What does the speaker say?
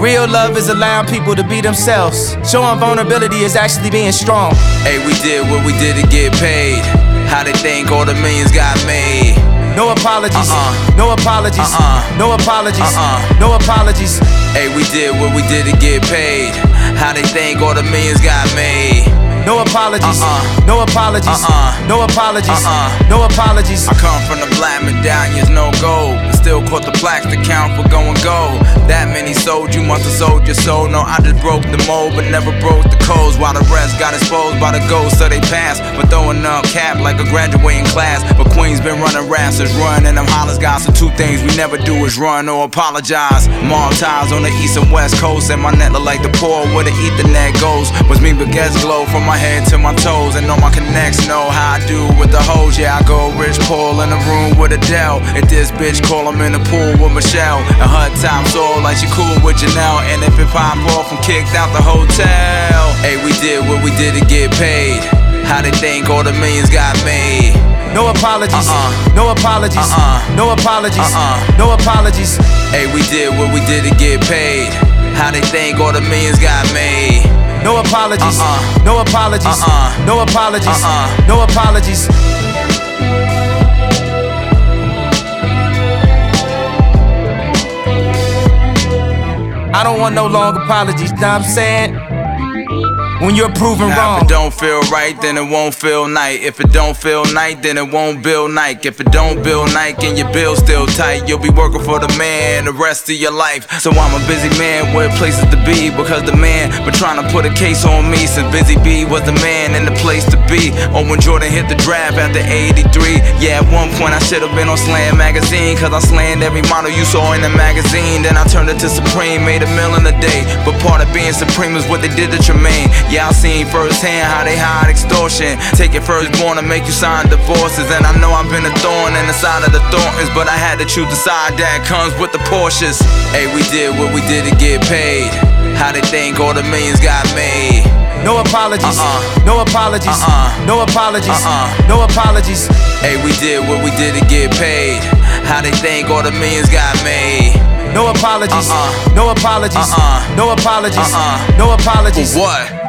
Real love is allowing people to be themselves. Showing vulnerability is actually being strong. Hey, we did what we did to get paid. How they think all the millions got made? No apologies, no apologies, no apologies, no apologies. Hey, we did what we did to get paid. How they think all the millions got made? No apologies, no apologies, no apologies, no apologies. I come from the black medallions, no gold, but still caught the plaques to count for going gold. That many sold, you must have sold your soul. No, I just broke the mold, but never broke the codes. While the rest got exposed by the ghosts, so they passed. But throwing up cap like a graduating class. But Queen's been running raps, is run, and them hollers guys. So two things we never do is run or apologize. Mob ties on the east and west coast, and my net look like the poor where the ethernet goes. Was me baguettes glow from my head to my toes, and all my connects know how I do with the hoes. Yeah, I go rich Paul in the room with Adele. If this bitch call him in the pool with Michelle, and her top soul like she cool with Janelle. And if it pop off and kicked out the hotel. Hey, we did what we did to get paid. How they think all the millions got made? No apologies, no apologies, no apologies, no apologies. Hey, we did what we did to get paid. How they think all the millions got made? No apologies, no apologies, no apologies, no apologies. I don't want no long apologies, know what I'm saying? When you're proven wrong. If it don't feel right, then it won't feel night. If it don't feel night, then it won't build night. If it don't build night and your bill still tight, you'll be working for the man the rest of your life. So I'm a busy man with places to be, because the man been trying to put a case on me since Busy B was the man and the place to be. Or when Jordan hit the draft after 83. Yeah, at one point I should've been on Slam Magazine, cause I slammed every model you saw in the magazine. Then I turned it to Supreme, made $1 million a day. But part of being Supreme is what they did to Tremaine. Yeah, I seen firsthand how they hide extortion. Take your firstborn and make you sign divorces. And I know I've been a thorn in the side of the thorns, but I had to choose the side that comes with the Porsches. Hey, we did what we did to get paid. How they think all the millions got made? No apologies, no apologies, no apologies, no apologies. Hey, we did what we did to get paid. How they think all the millions got made? No apologies, no apologies, no apologies, no apologies. What?